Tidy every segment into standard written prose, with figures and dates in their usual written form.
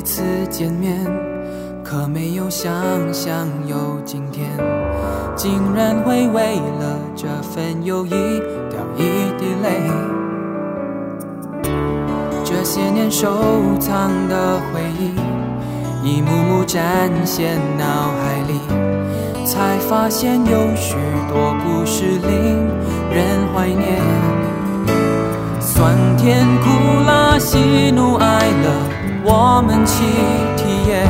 一次见面，可没有想象有今天，竟然会为了这份友谊掉一滴泪。这些年收藏的回忆，一幕幕展现脑海里，才发现有许多故事令人怀念。酸甜苦辣喜怒哀乐，我们齐体验。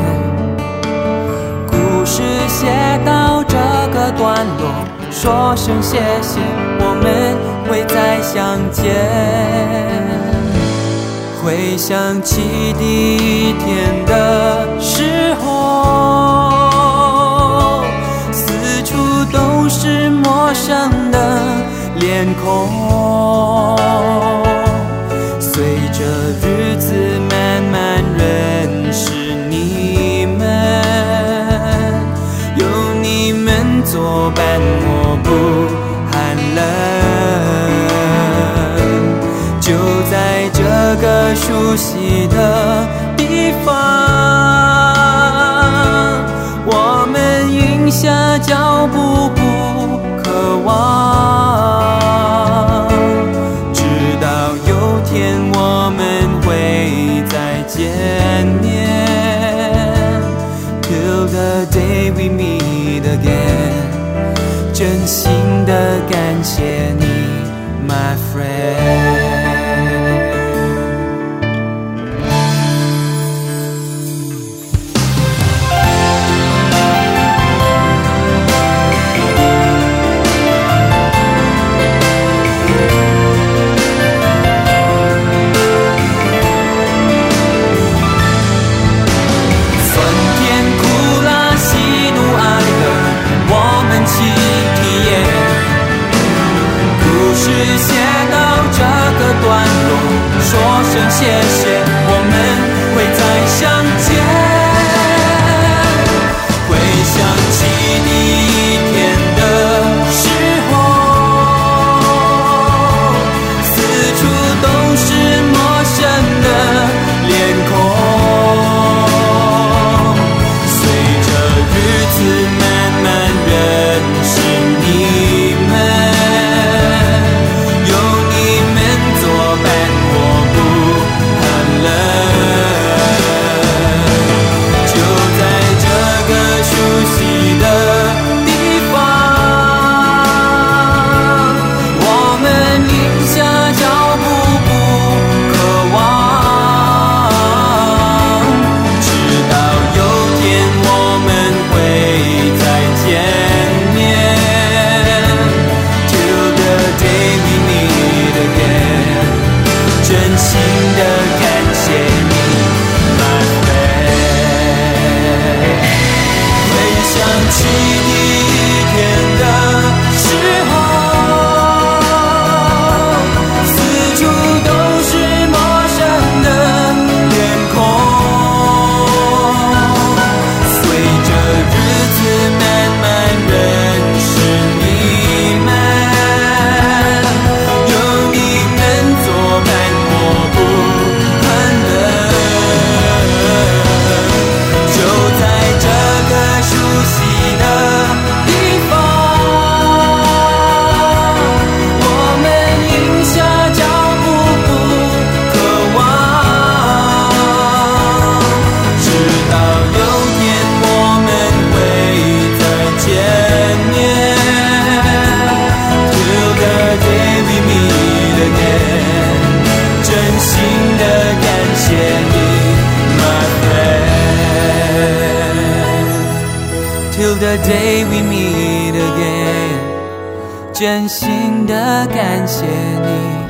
故事写到这个段落，说声谢谢，我们会再相见。回想起第一天的时候，四处都是陌生的脸孔，随着日子慢慢认识你们，有你们作伴我不寒冷，就在这个熟悉的地方，我们停下脚步不渴望，直到有天我们会再见面， Till the day we meet again， 真心的感谢你 My friend。说声谢谢，我们会再相见。回想起第一天的时候，四处都是陌生的脸孔，随着日子慢慢认识你们，有你们作伴Till the day we meet again， 真心的感谢你。